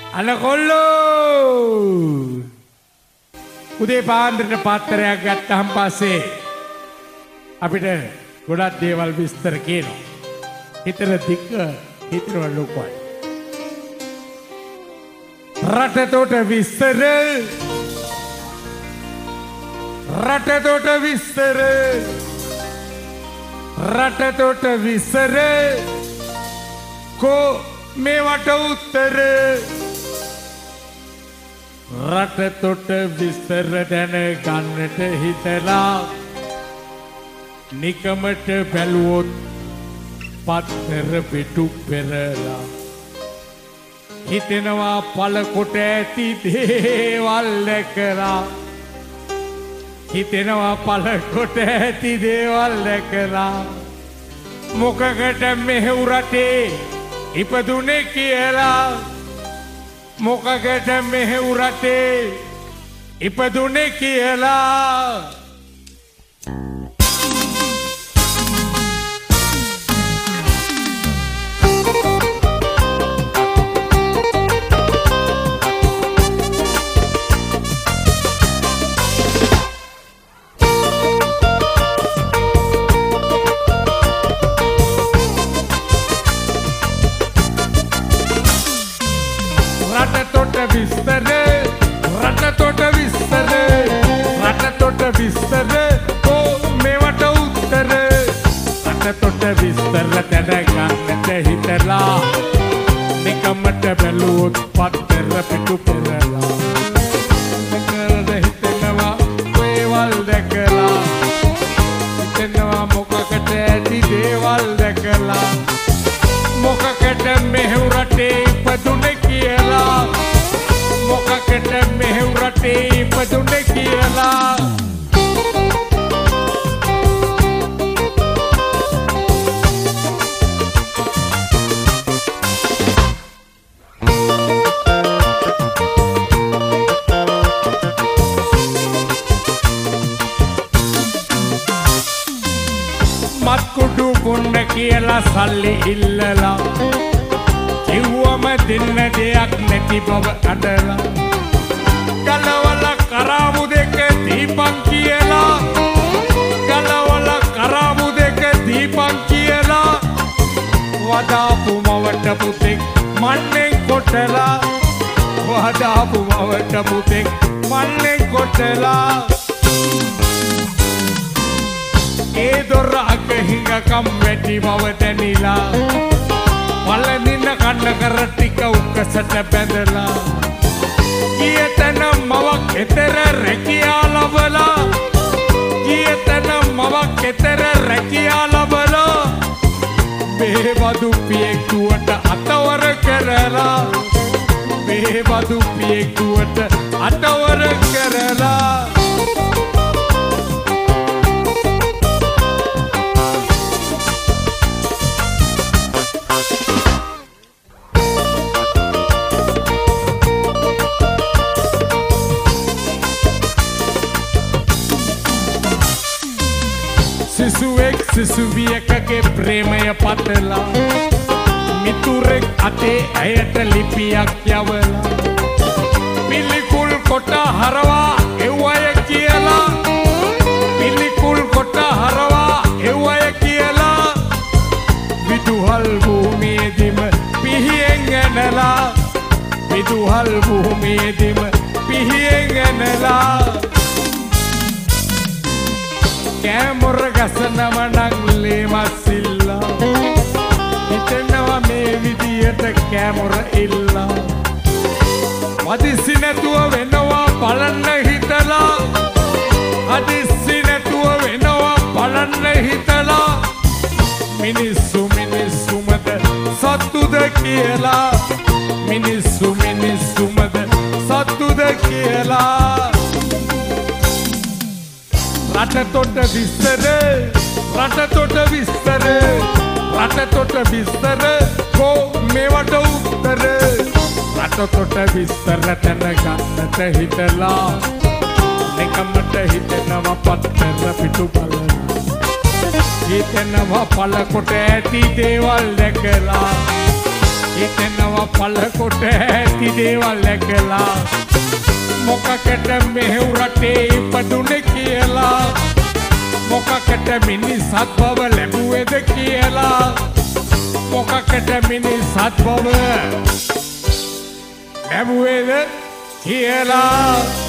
අනකොල්ලෝ උදේ පාන්දරට පාත්තරයක් ගත්තාම පස්සේ අපිට ගොඩක් දේවල් විස්තර කියනවා. හිතට දික්ක හිතට ලොකුයි. රටතොට විස්තර රටතොට විස්තර රටතොට විස්තර කෝ මේවට උත්තර රටතොට විස්තර දැන ගන්නට හිතලා නිකමට බැලුවොත් පත්තර පිටු පෙරලා හිතෙනවා පළකොට ඇති දේවල් දැකලා හිතෙනවා පළකොට ඇති දේවල් දැකලා මොකකට මෙහෙව් රටේ ඉපදුනේ කියලා මොකකට මෙහෙව් රටේ ඉපදුනේ කියලා රටතොට විස්තර රටතොට විස්තර කෝ මේවට උත්තර රටතොට විස්තර දැනගන්නට හිතලා නිකමට බැලුවොත් පත්තර පිටු පෙරලා දැකලා හිතෙනවා දේවල් දැකලා හිතෙනවා මොකකට ඇති දේවල් දැකලා මොකකට මෙහෙව් රටේ ඉපදුනේ කියලා මොකකට මෙහෙව් රටේ ඉපදුනේ කියලා මත්කුඩු බොන්න කියලා සල්ලි ඉල්ලලා කිව්වම දෙන්න දෙයක් නැති බව අඩලා ගලවල කරාමු දෙක දීපන් කියලා ගලවල කරාමු දෙක දීපන් කියලා වදාපු මවට පුතෙක් මන්නේ කොටලා වදාපු මවට පුතෙක් මන්නේ කොටලා ඒ දොර අග හිඟකම් වැඩි බව දැනිලා පළදින කන්න කර ටික උකසට බැඳලා කීයතන මවක් එතර රැකියා ලබලා කීයතන මවක් එතර රැකියා ලබලා බේබදු පියෙක් දුවට අතවර කරලා බේබදු පියෙක් දුවට අතවර කරලා සිසුවෙක් සිසුවියකගේ ප්‍රේමය පතලා මිතුරෙක් අතේ ඇයට ලිපියක් යවලා පිළිකුල් කොට හරවා එව්වය කියලා පිළිකුල් කොට හරවා එව්වය කියලා විදුහල් භූමියේදීම පිහියෙන් ඇනලා විදුහල් භූමියේදීම පිහියෙන් ඇනලා කෑමොර ගසනම නංලේ මස්සිල්ලා හිතෙනවා මේ විදියට කෑමොර ඉල්ලා හදිස්සි නැතුව වෙනවා බලන්න හිතලා හදිස්සි නැතුව වෙනවා බලන්න හිතලා මිනිස්සු මිනිස්සුමද සතුද කියලා මිනිස්සු මිනිස්සුමද සතුද කියලා රටතොට විස්තර රටතොට විස්තර රටතොට විස්තර කෝ මේවට උත්තර රටතොට විස්තර දැනගන්නට හිතලා නිකමට හිතෙනවා පත්තර පිටු බලලා හිතෙනවා පළකොට ඇති දේවල් දැකලා හිතෙනවා පළකොට ඇති දේවල් ඇකලා මොකකට මෙහෙව් රටේ ඉපදුනේ කියලා මොකකට මිනිසත් බව ලැබුවේද කියලා මොකකට මිනිසත් බව ලැබුවේද කියලා